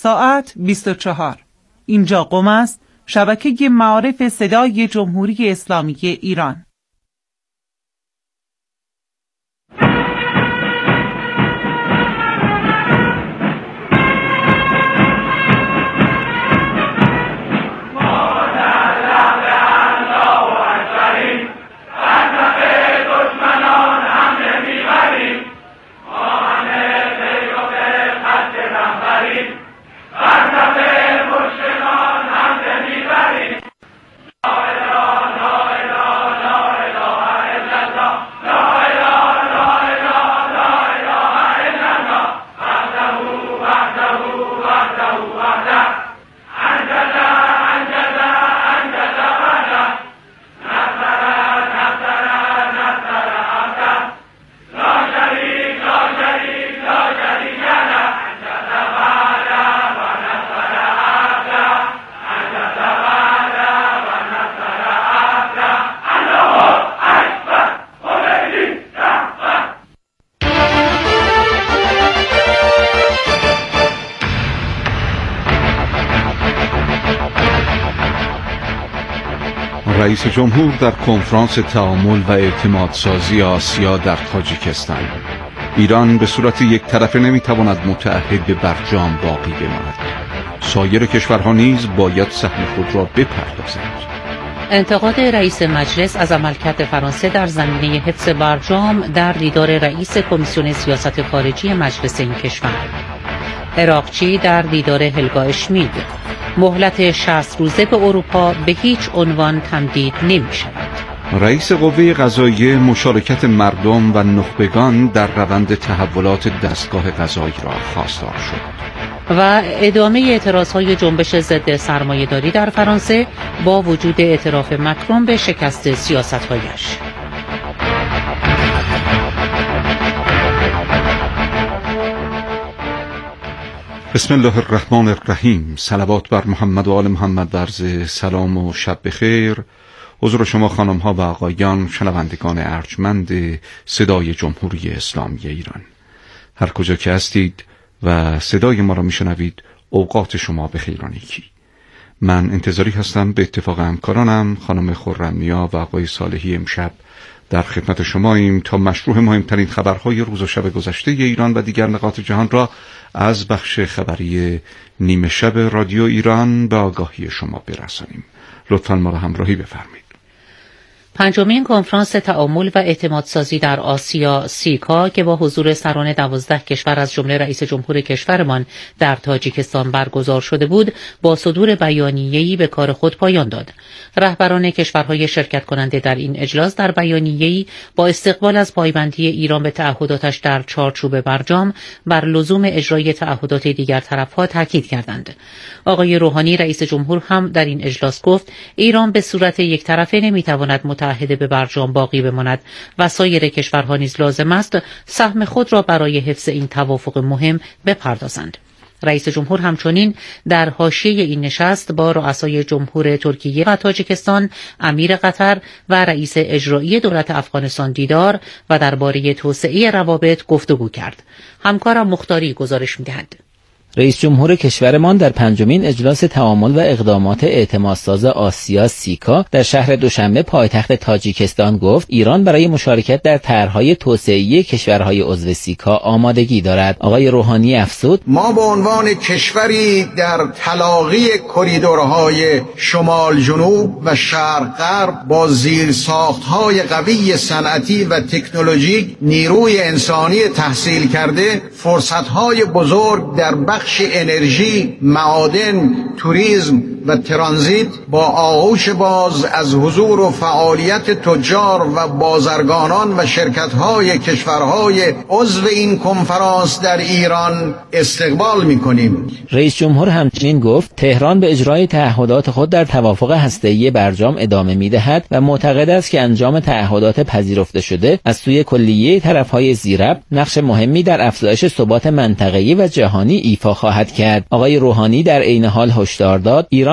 ساعت 24. اینجا قم است، شبکه معارف صدای جمهوری اسلامی ایران. رئیس جمهور در کنفرانس تعامل و اعتمادسازی آسیا در تاجیکستان: ایران به صورت یک طرفه نمیتواند متعهد به برجام باقی بماند. سایر کشورها نیز باید سهم خود را بپردازند. انتقاد رئیس مجلس از عملکرد فرانسه در زمینه حفظ برجام در دیدار رئیس کمیسیون سیاست خارجی مجلس این کشور. عراقچی در دیدار هلگا اشمید: مهلت 60 روزه به اروپا به هیچ عنوان تمدید نمی شود. رئیس قوه قضاییه مشارکت مردم و نخبگان در روند تحولات دستگاه قضایی را خواستار شد. و ادامه اعتراضهای جنبش ضد سرمایه‌داری در فرانسه با وجود اعتراف مکرون به شکست سیاست‌هایش. بسم الله الرحمن الرحیم. صلوات بر محمد و آل محمد و عرض سلام و شب بخیر. حضور شما خانم ها و آقایان، شنوندگان ارجمند صدای جمهوری اسلامی ایران، هر کجا که هستید و صدای ما را میشنوید، اوقات شما بخیر و نیکی. من انتظاری هستم به اتفاق همکارانم خانم خرم‌نیا و آقای صالحی امشب در خدمت شماییم تا مشروع مهمترین خبرهای روز و شب گذشته ایران و دیگر نقاط جهان را از بخش خبری نیمه شب رادیو ایران به آگاهی شما برسانیم. لطفاً ما را همراهی بفرمایید. پنجمین کنفرانس تعامل و اعتمادسازی در آسیا سیکا که با حضور سران 12 کشور از جمله رئیس جمهور کشورمان در تاجیکستان برگزار شده بود، با صدور بیانیه‌ای به کار خود پایان داد. رهبران کشورهای شرکت کننده در این اجلاس در بیانیه‌ای با استقبال از پایبندی ایران به تعهداتش در چارچوب برجام بر لزوم اجرای تعهدات دیگر طرف‌ها تاکید کردند. آقای روحانی رئیس جمهور هم در این اجلاس گفت ایران به صورت یک طرفه نمی‌تواند متحد به برجام باقی بماند و سایر کشورها نیز لازم است سهم خود را برای حفظ این توافق مهم بپردازند. رئیس جمهور همچنین در حاشیه این نشست با رؤسای جمهور ترکیه و تاجیکستان، امیر قطر و رئیس اجرایی دولت افغانستان دیدار و درباره توسعه روابط گفتگو کرد. همکارم مختاری گزارش می‌دهد. رئیس جمهور کشورمان در پنجمین اجلاس تعامل و اقدامات اعتمادساز آسیا سیکا در شهر دوشنبه پایتخت تاجیکستان گفت ایران برای مشارکت در طرح‌های توسعه‌ای کشورهای عضو سیکا آمادگی دارد. آقای روحانی افزود: ما به عنوان کشوری در تلاقی کریدورهای شمال جنوب و شرق غرب با زیرساخت‌های قوی صنعتی و تکنولوژیک، نیروی انسانی تحصیل کرده، فرصت‌های بزرگ در بخش انرژی، معادن، توریسم و ترانزیت با آغوش باز از حضور و فعالیت تجار و بازرگانان و شرکت‌های کشورهای عضو این کنفرانس در ایران استقبال می‌کنیم. رئیس جمهور همچنین گفت تهران به اجرای تعهدات خود در توافق هسته‌ای برجام ادامه می‌دهد و معتقد است که انجام تعهدات پذیرفته شده از سوی کلیه طرف‌های زیربط نقش مهمی در افزایش ثبات منطقه‌ای و جهانی ایفا خواهد کرد. آقای روحانی در عین حال هشدار داد ایران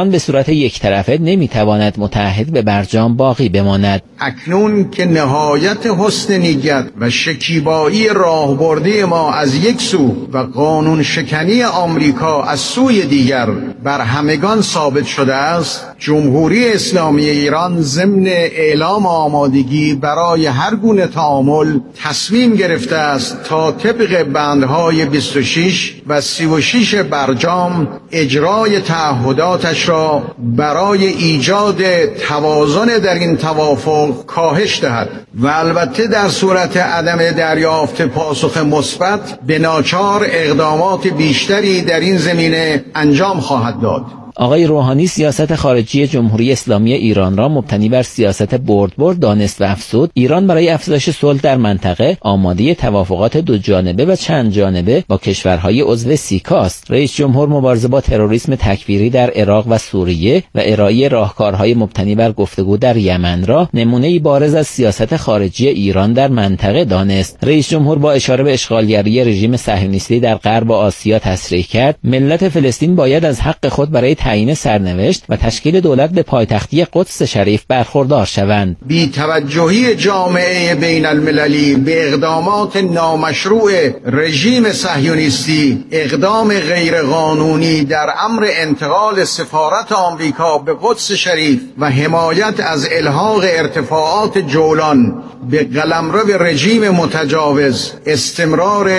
ایران به صورت یک طرفه نمیتواند متحد به برجام باقی بماند. اکنون که نهایت حسن نیت و شکیبایی راهبردی ما از یک سو و قانون شکنی آمریکا از سوی دیگر بر همگان ثابت شده است، جمهوری اسلامی ایران ضمن اعلام آمادگی برای هر گونه تعامل تصمیم گرفته است تا طبق بندهای 26 و 36 برجام اجرای تعهداتش را برای ایجاد توازن در این توافق کاهش دهد و البته در صورت عدم دریافت پاسخ مثبت به ناچار اقدامات بیشتری در این زمینه انجام خواهد داد. آقای روحانی سیاست خارجی جمهوری اسلامی ایران را مبتنی بر سیاست برد دانست و افزود ایران برای افزایش صلح در منطقه آماده توافقات دو جانبه و چند جانبه با کشورهای عضو سیکا است. رئیس جمهور مبارزه با تروریسم تکفیری در عراق و سوریه و ارائه راهکارهای مبتنی بر گفتگو در یمن را نمونه‌ای بارز از سیاست خارجی ایران در منطقه دانست. رئیس جمهور با اشاره به اشغالگری رژیم صهیونیستی در غرب آسیا تصریح کرد ملت فلسطین باید از حق خود برای تعیین سرنوشت و تشکیل دولت به پایتختی قدس شریف برخوردار شوند. بی‌توجهی جامعه بین المللی به اقدامات نامشروع رژیم صهیونیستی، اقدام غیرقانونی در امر انتقال سفارت آمریکا به قدس شریف و حمایت از الحاق ارتفاعات جولان به قلمرو رژیم متجاوز، استمرار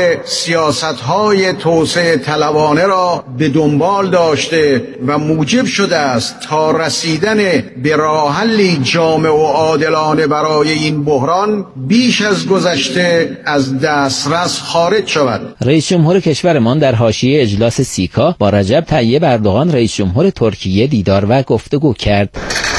سیاست‌های توسعه طلبانه را به دنبال داشته و موجب شده است تا رسیدن به راه حلی جامع و عادلانه برای این بحران بیش از گذشته از دسترس خارج شود. رئیس جمهور کشورمان در حاشیه اجلاس سیکا با رجب طیب اردوغان رئیس جمهور ترکیه دیدار و گفتگو کرد.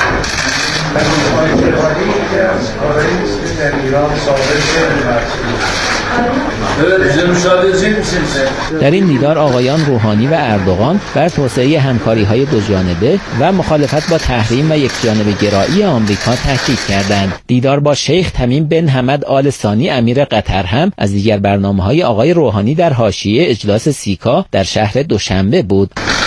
در این دیدار آقایان روحانی و اردوغان بر توسعه همکاری‌های دو جانبه و مخالفت با تحریم و یکجانبه گرایی آمریکا تاکید کردند. دیدار با شیخ تمیم بن حمد آل ثانی امیر قطر هم از دیگر برنامه‌های آقای روحانی در حاشیه اجلاس سیکا در شهر دوشنبه بود.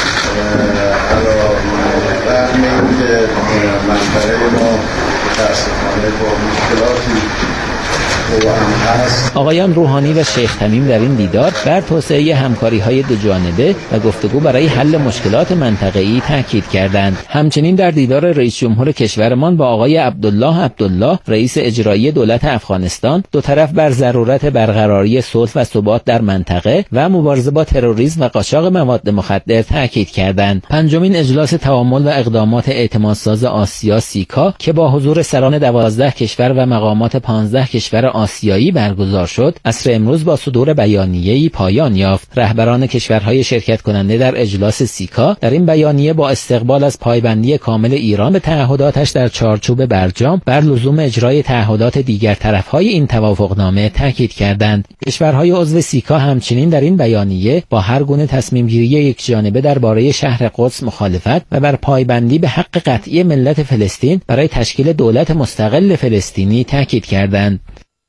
آقایان روحانی و شیخ تمیم در این دیدار بر توسعه همکاری‌های دو جانبه و گفتگو برای حل مشکلات منطقه‌ای تاکید کردند. همچنین در دیدار رئیس جمهور کشورمان با آقای عبدالله رئیس اجرایی دولت افغانستان دو طرف بر ضرورت برقراری صلح و ثبات در منطقه و مبارزه با تروریسم و قاچاق مواد مخدر تاکید کردند. پنجمین اجلاس تعامل و اقدامات اعتمادساز آسیا سیکا که با حضور سران 12 کشور و مقامات 15 کشور آسیایی برگزار شد، عصر امروز با صدور بیانیه‌ای پایان یافت. رهبران کشورهای شرکت کننده در اجلاس سیکا در این بیانیه با استقبال از پایبندی کامل ایران به تعهداتش در چارچوب برجام بر لزوم اجرای تعهدات دیگر طرف‌های این توافقنامه تاکید کردند. کشورهای عضو سیکا همچنین در این بیانیه با هر گونه تصمیم‌گیری یکجانبه درباره شهر قدس مخالفت و بر پایبندی به حق قطعی ملت فلسطین برای تشکیل دولت مستقل فلسطینی تاکید کردند.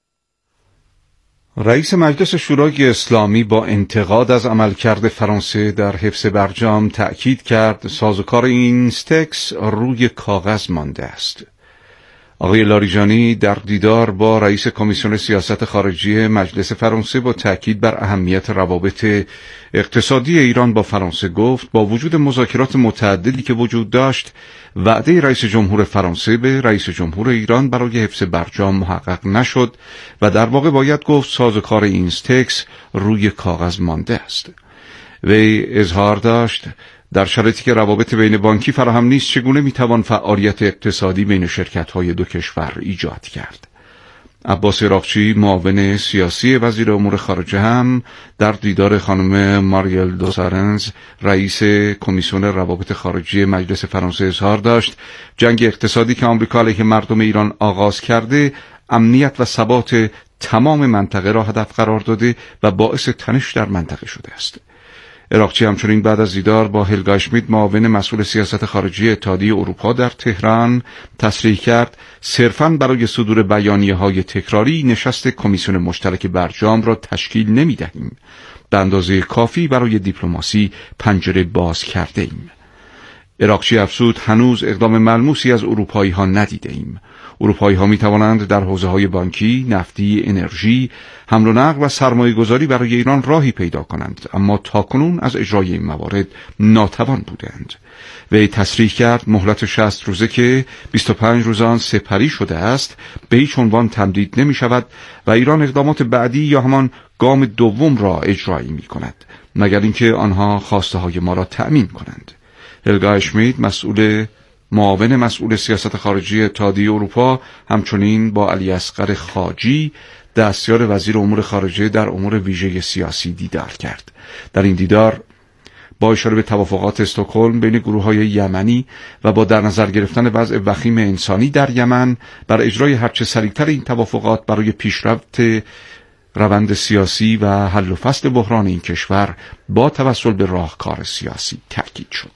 رئیس مجلس شورای اسلامی با انتقاد از عملکرد فرانسه در حفظ برجام تأکید کرد سازوکار اینستکس روی کاغذ مانده است. آقای لاریجانی در دیدار با رئیس کمیسیون سیاست خارجی مجلس فرانسه با تأکید بر اهمیت روابط اقتصادی ایران با فرانسه گفت با وجود مذاکرات متعددی که وجود داشت وعده رئیس جمهور فرانسه به رئیس جمهور ایران برای حفظ برجام محقق نشد و در واقع باید گفت سازوکار اینستکس روی کاغذ مانده است. وی اظهار داشت در شرایطی که روابط بین بانکی فراهم نیست چگونه میتوان فعالیت اقتصادی بین شرکت‌های دو کشور ایجاد کرد. عباس عراقچی معاون سیاسی وزیر امور خارجه هم در دیدار خانم ماریل دوسارنز رئیس کمیسیون روابط خارجی مجلس فرانسه اظهار داشت جنگ اقتصادی که آمریکا علیه مردم ایران آغاز کرده امنیت و ثبات تمام منطقه را هدف قرار داده و باعث تنش در منطقه شده است. عراقچی همچنین بعد از دیدار با هلگا اشمیت معاون مسئول سیاست خارجی اتحادیه اروپا در تهران تصریح کرد صرفاً برای صدور بیانیه‌های تکراری نشست کمیسیون مشترک برجام را تشکیل نمی‌دهیم. به اندازه کافی برای دیپلماسی پنجره باز کرده ایم. عراقچی افزود هنوز اقدام ملموسی از اروپایی ها ندیده ایم. اروپایی ها می توانند در حوزه های بانکی، نفتی، انرژی، حمل و نقل و سرمایه گذاری برای ایران راهی پیدا کنند، اما تاکنون از اجرای این موارد ناتوان بودند. وی تصریح کرد مهلت 60 روزه که 25 روز آن سپری شده است به هیچ عنوان تمدید نمی شود و ایران اقدامات بعدی یا همان گام دوم را اجرایی می کند، مگر اینکه آنها خواسته های ما را تأمین کنند. هلگا اشمیت، معاون مسئول سیاست خارجی اتحادیه اروپا، همچنین با علی اصغر خاجی، دستیار وزیر امور خارجه در امور ویژه سیاسی دیدار کرد. در این دیدار با اشاره به توافقات استکهلم بین گروه‌های یمنی و با در نظر گرفتن وضع وخیم انسانی در یمن بر اجرای هرچه سریعتر این توافقات برای پیشرفت روند سیاسی و حل و فصل بحران این کشور با توسل به راهکار سیاسی تاکید شد.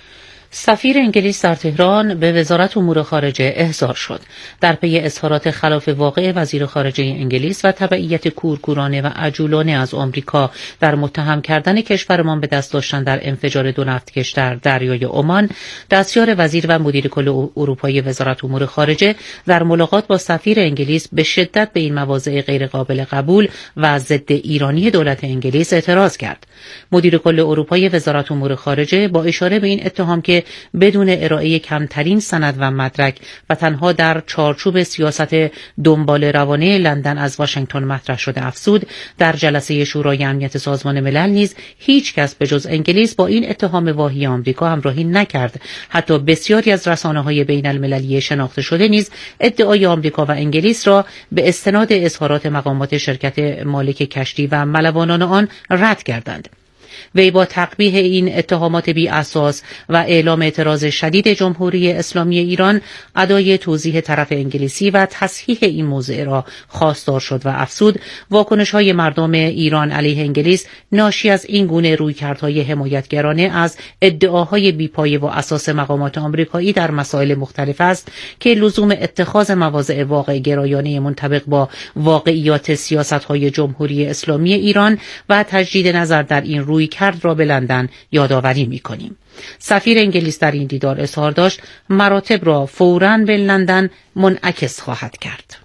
سفیر انگلیس در تهران به وزارت امور خارجه احضار شد. در پی اظهارات خلاف واقع وزیر خارجه انگلیس و تبعیت کورکورانه و عجولانه از آمریکا در متهم کردن کشورمان به دست داشتن در انفجار 2 نفتکش در دریای عمان، دستیار وزیر و مدیر کل اروپایی وزارت امور خارجه در ملاقات با سفیر انگلیس به شدت به این مواضع غیرقابل قبول و ضد ایرانی دولت انگلیس اعتراض کرد. مدیر کل اروپایی وزارت امور خارجه با اشاره به این اتهام که بدون ارائه کمترین سند و مدرک و تنها در چارچوب سیاست دنبال روانه لندن از واشنگتن مطرح شده افزود در جلسه شورای امنیت سازمان ملل نیز هیچ کس به جز انگلیس با این اتهام واهی آمریکا همراهی نکرد. حتی بسیاری از رسانه‌های بین المللی شناخته شده نیز ادعای آمریکا و انگلیس را به استناد اظهارات مقامات شرکت مالک کشتی و ملوانان آن رد کردند. وی با تقبیح این اتهامات بی اساس و اعلام اعتراض شدید جمهوری اسلامی ایران ادای توضیح طرف انگلیسی و تصحیح این موضوع را خواستار شد و افزود واکنش‌های مردم ایران علیه انگلیس ناشی از این گونه رویکردهای حمایتگرانه از ادعاهای بی‌پایه و اساس مقامات آمریکایی در مسائل مختلف است که لزوم اتخاذ مواضع واقع گرایانه منطبق با واقعیات سیاست‌های جمهوری اسلامی ایران و تجدید نظر در این رویکرد را به لندن یادآوری می‌کنیم. سفیر انگلیس در این دیدار اظهار داشت مراتب را فوراً به لندن منعکس خواهد کرد.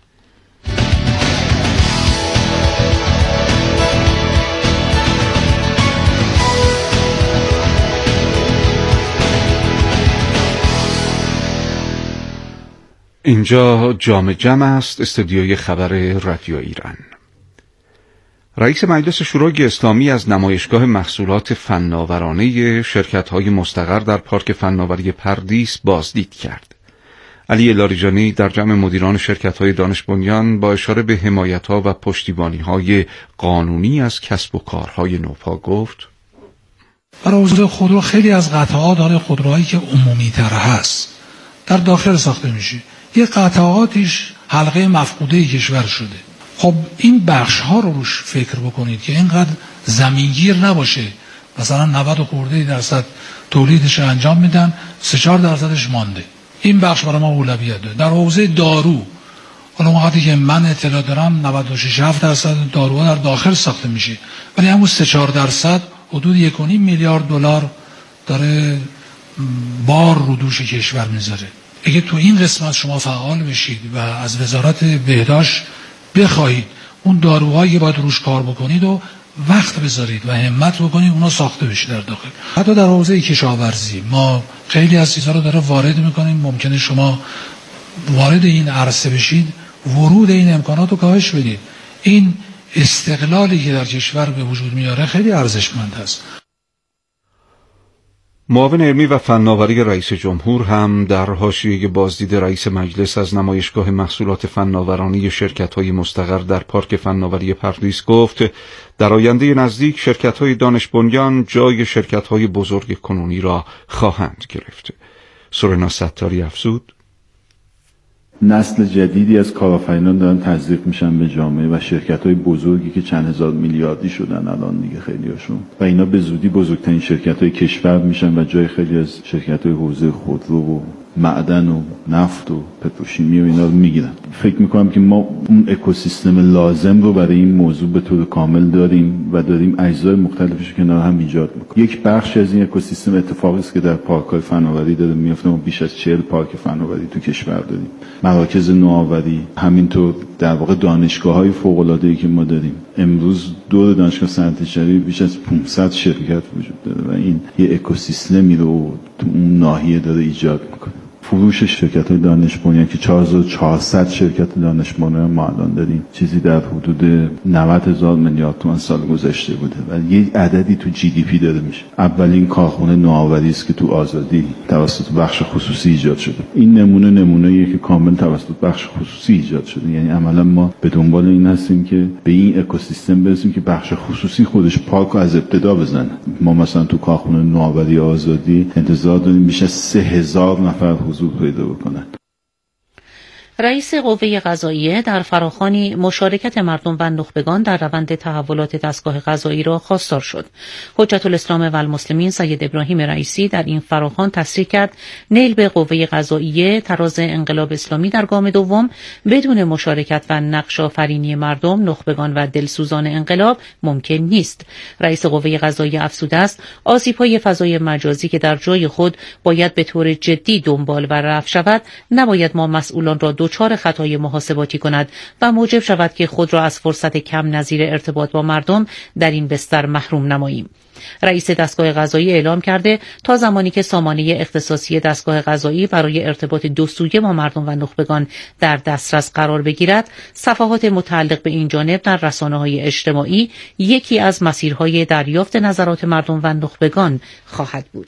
اینجا جام جم است، استودیوی خبر رادیو ایران. رئیس مجلس شورای اسلامی از نمایشگاه محصولات فناورانه شرکت‌های مستقر در پارک فناوری پردیس بازدید کرد. علی لاریجانی در جمع مدیران شرکت‌های دانش بنیان با اشاره به حمایت‌ها و پشتیبانی‌های قانونی از کسب و کارهای نوپا گفت: برای حوزه خودرو خیلی از قطعات داره خودروهایی که عمومی‌تر هست در داخل ساخته میشه، یه قطعاتش حلقه مفقوده کشور شده. خب این بخش ها رو روش فکر بکنید که اینقدر زمینگیر نباشه، مثلا 90% تولیدش انجام میدن، 3-4% مانده. این بخش برای ما اولویت داره. در حوزه دارو، حالا وقتی که من اطلاع دارم 96-7% داروها در داخل ساخته میشه، ولی همون 3-4% حدود 1.5 میلیارد دلار داره بار رو دوش کشور میذاره. اگه تو این قسمت شما فعال بشید و از وزارت بهداشت بخواهید اون داروهایی باید روش کار بکنید و وقت بذارید و همت بکنید اونا ساخته بشه در داخل. حتی در حوزه کشاورزی ما خیلی از چیزا رو داره وارد میکنیم. ممکنه شما وارد این عرصه بشید، ورود این امکانات رو کاهش بدید. این استقلالی که در کشور به وجود میاره خیلی ارزشمند هست. معاون علمی و فناوری رئیس جمهور هم در حاشیه بازدید رئیس مجلس از نمایشگاه محصولات فناورانی شرکت‌های مستقر در پارک فناوری پردیس گفت در آینده نزدیک شرکت‌های دانش بنیان جای شرکت‌های بزرگ کنونی را خواهند گرفت. سورنا ستاری افزود: نسل جدیدی از کارآفرینان دارن تزریق میشن به جامعه و شرکت‌های بزرگی که چند هزار میلیاردی شدن الان دیگه خیلی‌هاشون، و اینا به زودی بزرگترین شرکت‌های کشور میشن و جای خیلی از شرکت‌های حوزه خودرو و معدن و نفت و پتروشیمی و اینا رو میگیرن. فکر میکنم که ما اون اکوسیستم لازم رو برای این موضوع به طور کامل داریم و داریم اجزای مختلفش رو کنار هم ایجاد میکنیم. یک بخش از این اکوسیستم اتفاقی است که در پارک‌های فناوری داره میفته. ما بیش از 40 پارک فناوری تو کشور داریم، مراکز نوآوری، همینطور در واقع دانشگاه‌های فوق‌العاده‌ای که ما داریم. امروز دور دانشگاه صنعتی شریف بیش از 500 شرکت وجود داره و این یه اکوسیستمی رو تو اون ناحیه داره ایجاد میکنه. فروش شرکت‌های دانش بنیان که 4400 شرکت دانش بنیان ما الان داریم، چیزی در حدود 90,000 میلیارد تومان سال گذشته بوده و یه عددی تو جی دی پی داره میشه. اولین کارخونه نوآوری است که تو آزادی توسط بخش خصوصی ایجاد شده. این نمونه‌ایه که کامل توسط بخش خصوصی ایجاد شده. یعنی عملا ما به دنبال این هستیم که به این اکوسیستم برسیم که بخش خصوصی خودش پارک رو از ابتدا بزنه. ما مثلا تو کارخونه نوآوری آزادی انتظار داریم بیش از 3000 نفر حضور پیدا بکنن. رئیس قوه قضاییه در فراخوانی مشارکت مردم و نخبگان در روند تحولات دستگاه قضایی را خواستار شد. حجت الاسلام و المسلمین سید ابراهیم رئیسی در این فراخوان تصریح کرد نیل به قوه قضاییه تراز انقلاب اسلامی در گام دوم بدون مشارکت و نقش آفرینی مردم، نخبگان و دلسوزان انقلاب ممکن نیست. رئیس قوه قضاییه افزوده است آسیب‌های فضای مجازی که در جای خود باید به طور جدی دنبال و رفع شود، نباید ما مسئولان را دچار خطای محاسباتی کند و موجب شود که خود را از فرصت کم نظیر ارتباط با مردم در این بستر محروم نماییم. رئیس دستگاه قضایی اعلام کرده تا زمانی که سامانه اختصاصی دستگاه قضایی برای ارتباط دو سویه با مردم و نخبگان در دسترس قرار بگیرد، صفحات متعلق به این جانب در رسانه‌های اجتماعی یکی از مسیرهای دریافت نظرات مردم و نخبگان خواهد بود.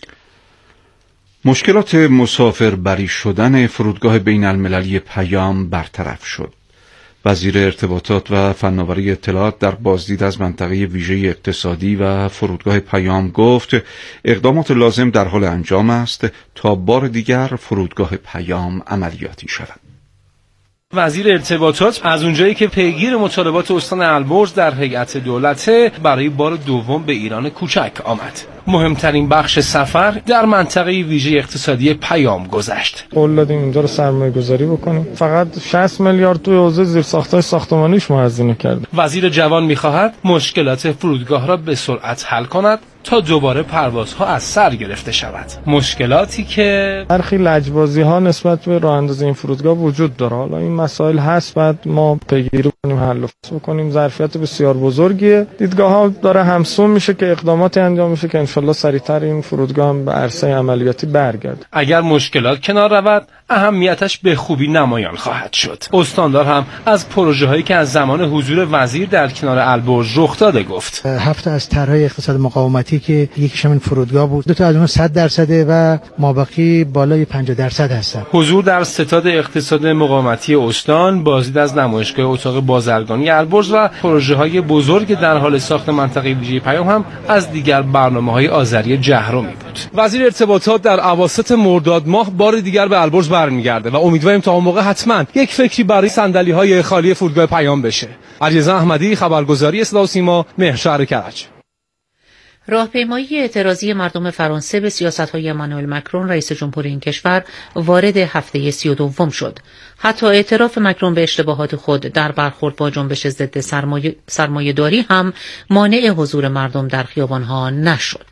مشکلات مسافربری شدن فرودگاه بین المللی پیام برطرف شد. وزیر ارتباطات و فناوری اطلاعات در بازدید از منطقه ویژه اقتصادی و فرودگاه پیام گفت اقدامات لازم در حال انجام است تا بار دیگر فرودگاه پیام عملیاتی شود. وزیر ارتباطات از اونجایی که پیگیر مطالبات استان البرز در هیئت دولته برای بار دوم به ایران کوچک آمد. مهمترین بخش سفر در منطقه ویژه اقتصادی پیام گذشت. قول دادیم اینجا رو سرمایه گذاری بکنیم. فقط 60 میلیارد توی حوزه زیرساخت‌های ساختمانیش ما هزینه کردیم. وزیر جوان می‌خواهد مشکلات فرودگاه را به سرعت حل کند تا دوباره پروازها از سر گرفته شود. مشکلاتی که برخی لجبازی‌ها نسبت به راه اندازی این فرودگاه وجود داره. حالا این مسائل هست، بعد ما پیگیری کنیم، حل و فصل کنیم. ظرفیت بسیار بزرگیه. دیدگاه‌ها داره همسون میشه که اقداماتی انجام میشه که انشالله سریعتر این فرودگاه هم به عرصه عملیاتی برگرده. اگر مشکلات کنار رود، اهمیتش به خوبی نمایان خواهد شد. استاندار هم از پروژه‌هایی که از زمان حضور وزیر در کنار البرز رخ داده گفت. 7 از طرح‌های اقتصاد مقاومتی که یکیش همین فرودگاه بود، 2 تا از اون 100% و مابقی بالای 50% هستن. حضور در ستاد اقتصاد مقاومتی استان، بازدید از نمایشگاه اتاق بازرگانی البرز و پروژه‌های بزرگ در حال ساخت منطقه ویژه پیام هم از دیگر برنامه‌های آذری جهرومی بود. وزیر ارتباطات در اواسط مرداد ماه بار دیگر به البرز برمیگرده و امیدواریم تا اون موقع حتما یک فکری برای صندلی‌های خالی فرودگاه پیام بشه. علیرضا احمدی، خبرگزاری صدا و سیما، مهرشهر کرج. راهپیمایی اعتراضی مردم فرانسه به سیاست‌های امانوئل مکرون رئیس جمهور این کشور وارد هفته 32 شد. حتی اعتراف مکرون به اشتباهات خود در برخورد با جنبش ضد سرمایه‌داری هم مانع حضور مردم در خیابان‌ها نشد.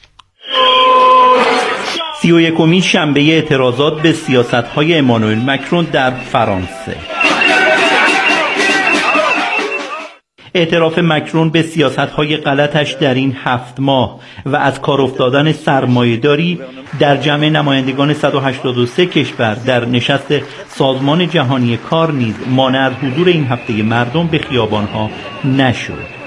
31مین شنبه اعتراضات به سیاست‌های امانوئل مکرون در فرانسه. اعتراف مکرون به سیاست‌های غلطش در این 7 ماه و از کار افتادن سرمایه‌داری در جمع نمایندگان 183 کشور در نشست سازمان جهانی کار نیز مانع از حضور این هفته مردم به خیابان‌ها نشد.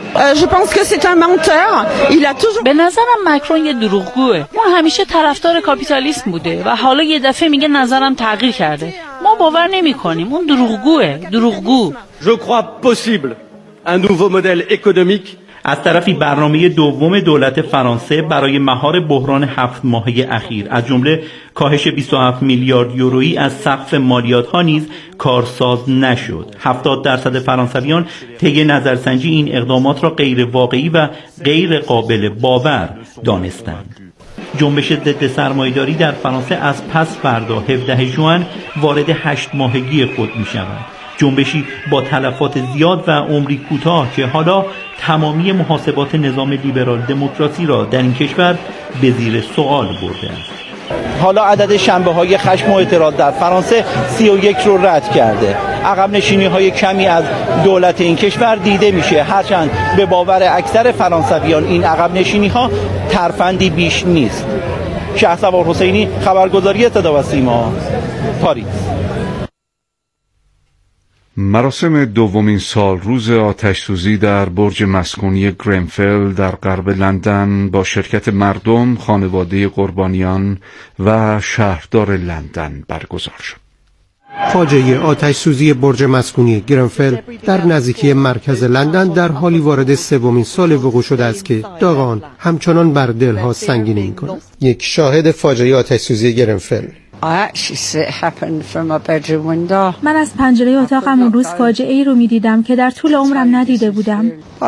به نظرم مکرون یه دروغگوه. ما همیشه طرفدار کاپیتالیسم بوده و حالا یه دفعه میگه نظرم تغییر کرده. ما باور نمی‌کنیم. اون دروغگوه، دروغگو. Je crois possible un nouveau modèle économique. از طرفی برنامه دوم دولت فرانسه برای مهار بحران 7 ماهه اخیر از جمله کاهش 27 میلیارد یورویی از سقف مالیات‌ها نیز کارساز نشد. 70% فرانسویان طی نظرسنجی این اقدامات را غیر واقعی و غیر قابل باور دانستند. جنبش ضد سرمایه‌داری در فرانسه از پس فردا 17 ژوئن وارد 8 ماهگی خود می شود. جنبشی با تلفات زیاد و عمری کوتاه که حالا تمامی محاسبات نظام لیبرال دموکراسی را در این کشور به زیر سوال برده است. حالا عدد شنبه‌های خشم و اعتراض در فرانسه 31 رو رد کرده. عقب نشینی‌های کمی از دولت این کشور دیده میشه، هرچند به باور اکثر فرانسویان این عقب نشینی‌ها ترفندی بیش نیست. شهسوار حسینی، خبرگزاری صدا و سیما، پاریس. مراسم دومین سالروز آتش‌سوزی در برج مسکونی گرنفل در غرب لندن با شرکت مردم، خانواده قربانیان و شهردار لندن برگزار شد. فاجعه آتش‌سوزی برج مسکونی گرنفل در نزدیکی مرکز لندن در حالی وارد سومین سال وقوع شده است که داغ آن همچنان بر دلها سنگینی می‌کند. یک شاهد فاجعه آتش‌سوزی گرنفل: من از پنجره اتاقم اون روز فاجعه ای رو می‌دیدم که در طول عمرم ندیده بودم.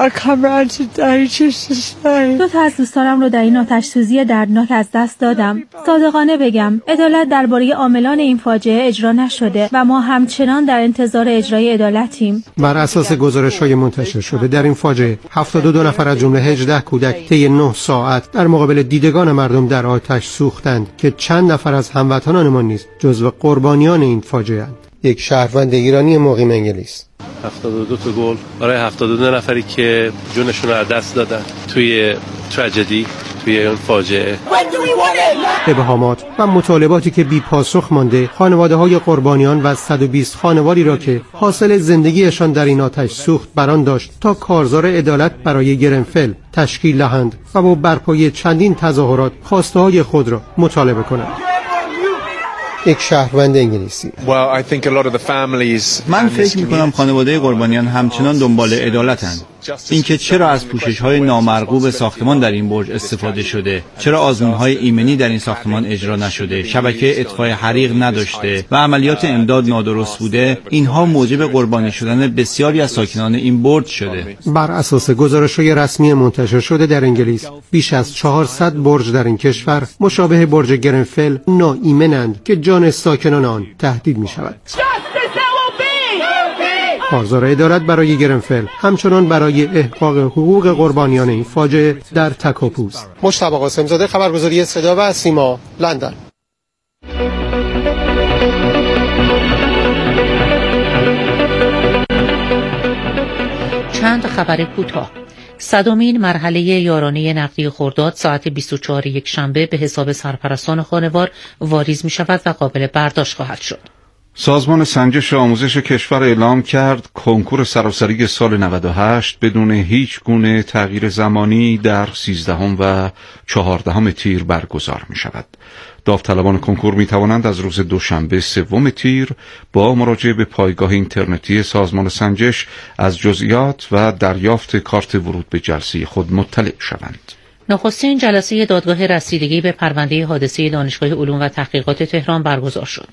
2 تا از دوستانم رو در این آتش‌سوزی دردناک از دست دادم. صادقانه بگم، عدالت درباره عاملان این فاجعه اجرا نشده و ما همچنان در انتظار اجرای عدالتیم. بر اساس گزارش‌های منتشر شده در این فاجعه 72 نفر از جمله 18 کودک طی 9 ساعت در مقابل دیدگان مردم در آتش سوختند که چند نفر از هموطنان ما نیز جزو قربانیان این فاجعه اند. یک شهروند ایرانی مقیم انگلیس: 72 تا گل برای 72 نفری که جونشون رو از دست دادن توی تراژدی، توی اون فاجعه. ابهامات و مطالباتی که بی پاسخ مانده خانواده‌های قربانیان و 120 خانوادی را که حاصل زندگیشان در این آتش سوخت بران داشت تا کارزار عدالت برای گرنفل تشکیل دهند و با برپایی چندین تظاهرات خواسته‌های خود را مطالبه کنند. یک شهروند انگلیسی: من فکر می‌کنم خانواده قربانیان همچنان دنبال عدالتند. اینکه چرا از پوشش‌های نامرغوب ساختمان در این برج استفاده شده، چرا آزمون‌های ایمنی در این ساختمان اجرا نشده، شبکه اطفاء حریق نداشته و عملیات امداد نادرست بوده، اینها موجب قربانی شدن بسیاری از ساکنان این برج شده. بر اساس گزارش‌های رسمی منتشر شده در انگلیس، بیش از 400 برج در این کشور مشابه برج گرنفل ناایمنند که جان ساکنان آن تهدید می‌شود. کارزار عدالت برای گرنفل همچنان برای احقاق حقوق قربانیان این فاجعه در تکاپوست. مجتبی قاسم‌زاده، خبرگزاری صدا و سیما، لندن. چند خبر کوتاه. 100مین مرحله یارانه نقدی خرداد ساعت 24 یک شنبه به حساب سرپرستان خانوار واریز می شود و قابل برداشت خواهد شد. سازمان سنجش آموزش کشور اعلام کرد کنکور سراسری سال 98 بدون هیچ گونه تغییر زمانی در 13 و 14 تیر برگزار می شود. داوطلبان کنکور می توانند از روز دوشنبه 3 تیر با مراجعه به پایگاه اینترنتی سازمان سنجش از جزئیات و دریافت کارت ورود به جلسه خود مطلع شوند. نخستین جلسه دادگاه رسیدگی به پرونده حادثه دانشگاه علوم و تحقیقات تهران برگزار شد.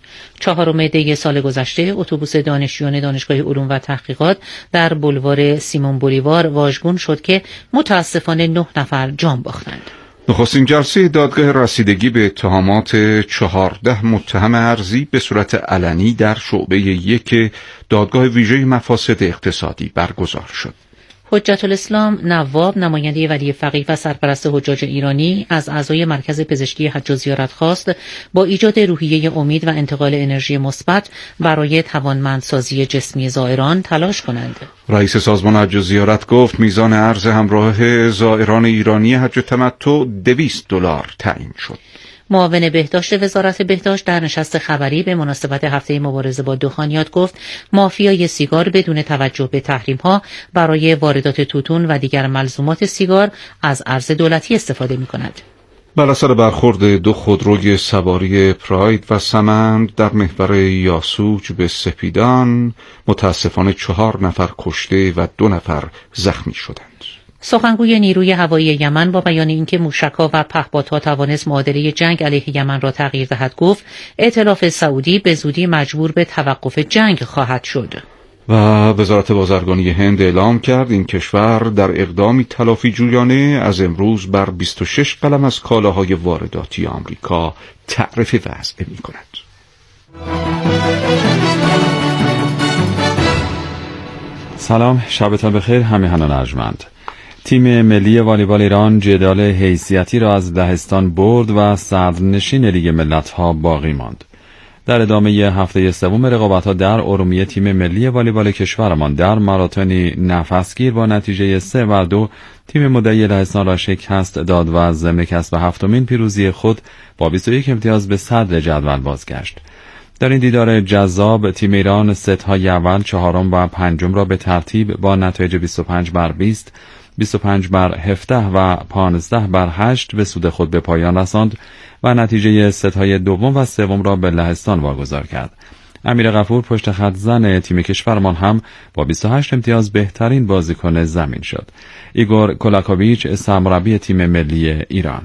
4 دی سال گذشته اتوبوس دانشجویان دانشگاه علوم و تحقیقات در بولوار سیمون بولیوار واژگون شد که متاسفانه 9 نفر جان باختند. نخستین جلسه دادگاه رسیدگی به اتهامات 14 متهم ارضی به صورت علنی در شعبه 1 دادگاه ویژه مفاسد اقتصادی برگزار شد. حجت الاسلام نواب، نماینده ولی فقیه و سرپرست حجاج ایرانی، از اعضای مرکز پزشکی حج و زیارت خواست با ایجاد روحیه امید و انتقال انرژی مثبت برای توانمندسازی جسمی زائران تلاش کنند. رئیس سازمان حج و زیارت گفت میزان ارز همراه زائران ایرانی حج تمتع $200 تعیین شد. معاون بهداشت وزارت بهداشت در نشست خبری به مناسبت هفته مبارزه با دخانیات گفت مافیای سیگار بدون توجه به تحریم‌ها برای واردات توتون و دیگر ملزومات سیگار از ارز دولتی استفاده می‌کند. بر اثر برخورد 2 خودروی سواری پراید و سمند در محور یاسوج به سپیدان متاسفانه 4 نفر کشته و 2 نفر زخمی شدند. سخنگوی نیروی هوایی یمن با بیان اینکه موشک‌ها و پهپادها توانست معادله جنگ علیه یمن را تغییر دهد گفت ائتلاف سعودی به زودی مجبور به توقف جنگ خواهد شد. و وزارت بازرگانی هند اعلام کرد این کشور در اقدامی تلافی جویانه از امروز بر 26 قلم از کالاهای وارداتی آمریکا تعرفه وضع می کند. سلام، شبتان بخیر همیهنان ارجمند. تیم ملی والیبال ایران جدال حیثیتی را از لهستان برد و صدرنشین لیگ ملت‌ها باقی ماند. در ادامه هفته سوم رقابت‌ها در ارومیه تیم ملی والیبال کشورمان در ماراتونی نفسگیر با نتیجه 3-2 تیم مدعی لهستان را شکست داد و ضمن کسب هفتمین پیروزی خود با 21 امتیاز به صدر جدول بازگشت. در این دیدار جذاب تیم ایران ست‌های اول، چهارم و پنجم را به ترتیب با نتایج 25-20 25-17 و 15-8 به سود خود به پایان رساند و نتیجه ست‌های دوم و سوم را به لهستان واگذار کرد. امیر غفور پشت خط زن تیم کشورمان هم با 28 امتیاز بهترین بازیکن زمین شد. ایگور کولاکوویچ سرمربی تیم ملی ایران: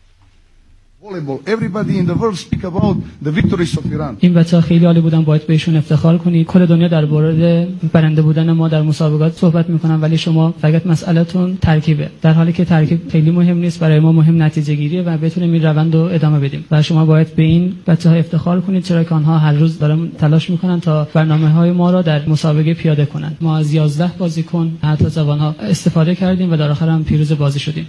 این بچه‌ها خیلی عالی بودن، باید بهشون افتخار کنید. کل دنیا در مورد برنده بودن ما در مسابقات صحبت میکنن، ولی شما فقط مسئله‌تون ترکیبه، در حالی که ترکیب خیلی مهم نیست. برای ما مهم نتیجه گیریه و بتونیم این روند رو ادامه بدیم و شما باید به این بچه‌ها افتخار کنید، چرا که آنها هر روز دارن تلاش میکنن تا برنامه‌های ما را در مسابقه پیاده کنن. ما از 11 بازیکن حتی جوان‌ها استفاده کردیم و در آخر هم پیروز بازی شدیم.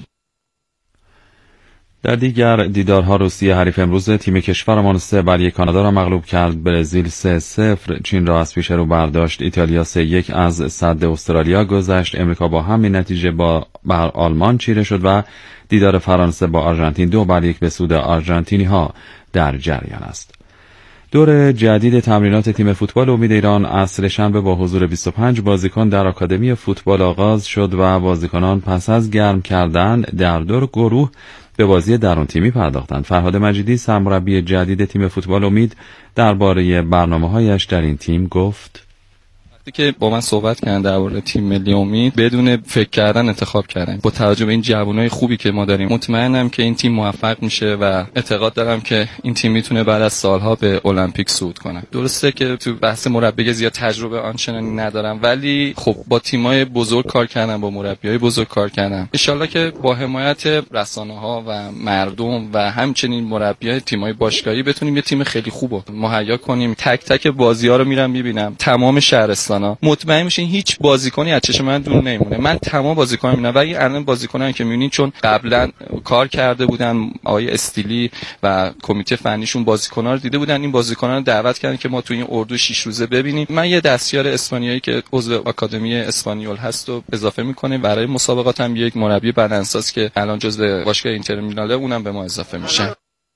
در دیگر دیدارها روسیه حریف امروز تیم کشورمان 3-1 کانادا را مغلوب کرد. برزیل 3-0 چین را از پیش رو برداشت. ایتالیا 3-1 از صد استرالیا گذشت. امریکا با همین نتیجه بر آلمان چیره شد و دیدار فرانسه با آرژانتین 2-1 به سود آرژانتینی ها در جریان است. دور جدید تمرینات تیم فوتبال امید ایران عصر شنبه با حضور 25 بازیکن در آکادمی فوتبال آغاز شد و بازیکنان پس از گرم کردن در دور گروه به بازی درون تیمی پرداختند. فرهاد مجیدی سرمربی جدید تیم فوتبال امید درباره برنامه‌هایش در این تیم گفت: که با من صحبت کردن درباره تیم ملی امید بدون فکر کردن انتخاب کردن. با توجه به این جوانای خوبی که ما داریم مطمئنم که این تیم موفق میشه و اعتقاد دارم که این تیم میتونه بعد از سالها به المپیک صعود کنه. درسته که تو بحث مربی زیاد تجربه آنچنانی ندارم، ولی خب با تیمای بزرگ کار کردم، با مربیای بزرگ کار کردم. ان شاءالله که با حمایت رسانه‌ها و مردم و همچنین مربیای تیمای باشگاهی بتونیم یه تیم خیلی خوبو مهیا کنیم. تک تک بازی‌ها رو میرم میبینم، تمام شهرستان مطمئن میشین هیچ بازیکنی از چشم من دور نمیمونه. من تمام بازیکن میبینم و الان بازیکنایی که میبینین چون قبلا کار کرده بودن، آقای استیلی و کمیته فنیشون بازیکن‌ها رو دیده بودن، این بازیکن‌ها رو دعوت کردن که ما تو این اردو 6 روزه ببینیم. من یه دستیار اسپانیایی که عضو آکادمی اسپانیول هست و اضافه میکنه. برای مسابقات هم یک مربی بدنساز که الان جزو باشگاه اینتر میلانه، اونم به ما اضافه میشه.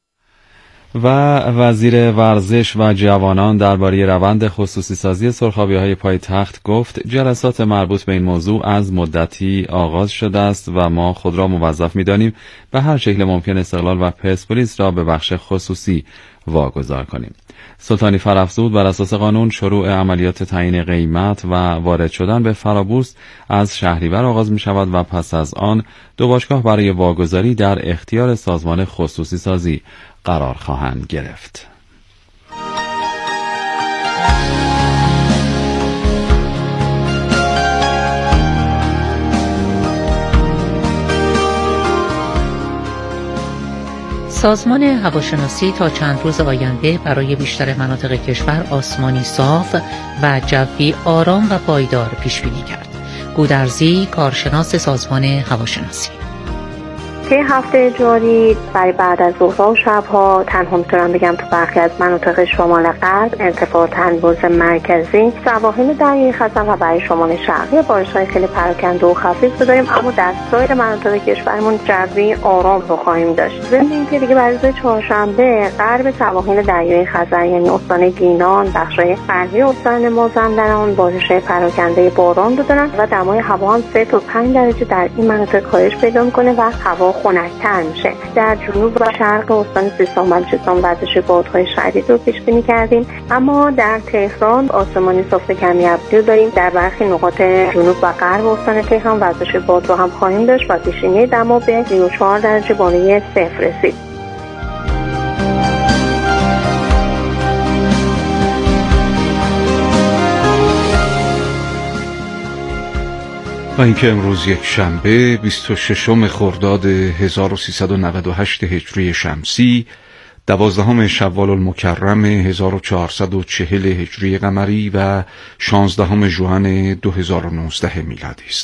و وزیر ورزش و جوانان درباره روند خصوصی سازی سرخابی‌های پایتخت گفت: جلسات مربوط به این موضوع از مدتی آغاز شده است و ما خود را موظف می‌دانیم به هر شکل ممکن استقلال و پرسپولیس را به بخش خصوصی واگذار کنیم. سلطانی فرافزود: بر اساس قانون شروع عملیات تعیین قیمت و وارد شدن به فرابورس از شهریور آغاز می شود و پس از آن دو باشگاه برای واگذاری در اختیار سازمان خصوصی سازی قرار خواهند گرفت. سازمان هواشناسی تا چند روز آینده برای بیشتر مناطق کشور آسمانی صاف و جوی آرام و پایدار پیش بینی کرد. گودرزی، کارشناس سازمان هواشناسی: که هفته جاری برای بعد از ظهرها و شبها تنها میتونم بگم تو برخی از مناطق شمال غرب، انتفاع تنبوز مرکزی، سواحل دریای خزر و برای شمال شرقی بارش‌های خیلی پراکنده و خفیف داریم، اما در سایر مناطق کشورمون جوی آرام رو خواهیم داشت. ضمن اینکه دیگه برای روز چهارشنبه غرب سواحل دریای خزر یعنی استان گینان، بخش‌های غربی استان مازندران بارش‌های پراکنده باران رو دارن و دمای هوا هم 3 تا 5 درجه در این مناطق کاهش پیدا می‌کنه و هوا خنک‌تر میشه. در جنوب و شرق استان سیستان و بلوچستان وزش بادهای شدید رو پیش بینی کردیم، اما در تهران آسمانی صاف کمی ابری داریم. در برخی نقاط جنوب و غرب استان تهران وزش باد رو هم خواهیم داشت و پیشینه دما به 34 درجه بالای صفر رسید. و اینکه امروز یک شنبه 26 خرداد 1398 هجری شمسی 12 شوال المکرم 1440 هجری قمری و 16 ژوئن 2019 میلادی است.